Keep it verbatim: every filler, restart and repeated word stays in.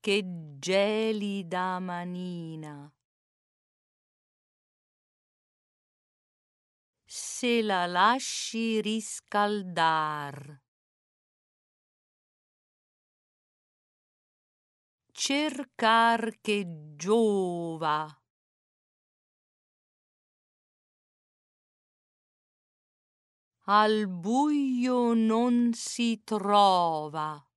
che gelida manina. Se la lasci riscaldar. Cercar che giova. Al buio non si trova.